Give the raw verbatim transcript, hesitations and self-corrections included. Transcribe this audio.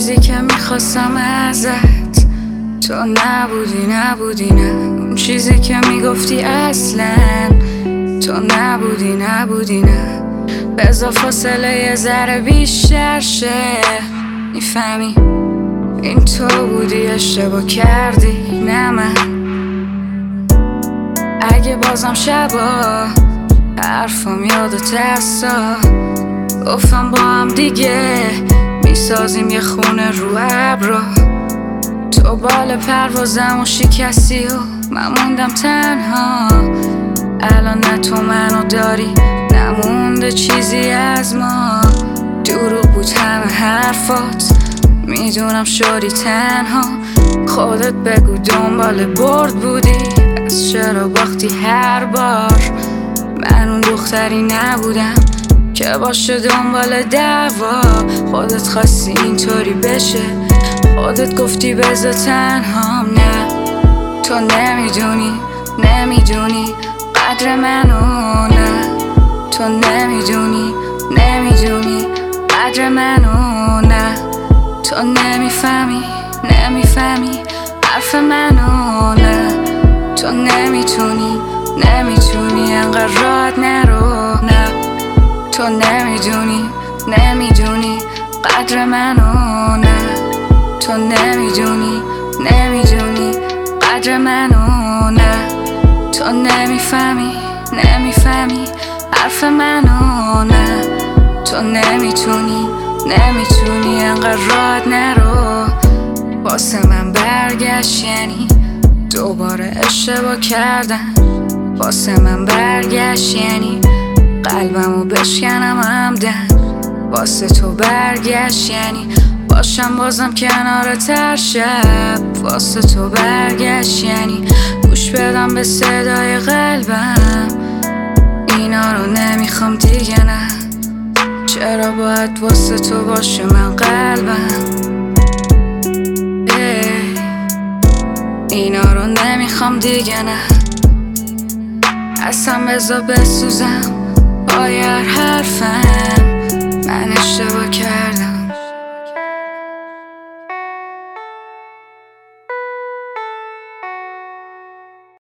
چیزی که میخواستم ازت تو نبودی نبودی نه. اون چیزی که میگفتی اصلا تو نبودی نبودی نه. بذار فاصله یه ذره بیشتر شه میفهمی این تو بودی اشتباه کردی نه من. اگه بازم شبا حرفم یادت هستا گفتم با هم دیگه میسازیم یه خونه رو ابرا. تو بال پروازم و شکستی و من موندم تنها. الان نه تو منو داری نمونده چیزی از ما. دروغ بود همه حرفات میدونم شدی تنها. خودت بگو دنبال برد بودی پس چرا باختی هر بار. من اون دختری نبودم که باشه دنبال دعوا. خودت خواستی اینطوری بشه خودت گفتی بذار تنهام. نه تو نمیدونی نمیدونی قدر منو. نه تو نمیدونی نمیدونی قدر منو. نه تو نمیفهمی نمیفهمی حرف منو. نه تو نمیتونی نمیتونی انقدر راحت نرو. نه تو نمیدونی نمیدونی قدر منو. نه تو نمیدونی نمیدونی قدر منو. نه تو نمیفهمی نمیفهمی حرف منو. نه تو نمیتونی نمیتونی انقدر راحت نرو. واسه من برگشت یعنی دوباره اشتباه کردن. واسه من برگشت یعنی قلبمو بشکنم عمدن. واسه تو برگشت یعنی باشم بازم کنارت هر شب. واسه تو برگشت یعنی گوش بدم به صدای قلبم. اینا رو نمیخوام دیگه نه. چرا باید واسه تو باشه من قلبم. اینا رو نمیخوام دیگه نه. اصلا بذار بسوزم با هر حرفم. من اشتباه کردم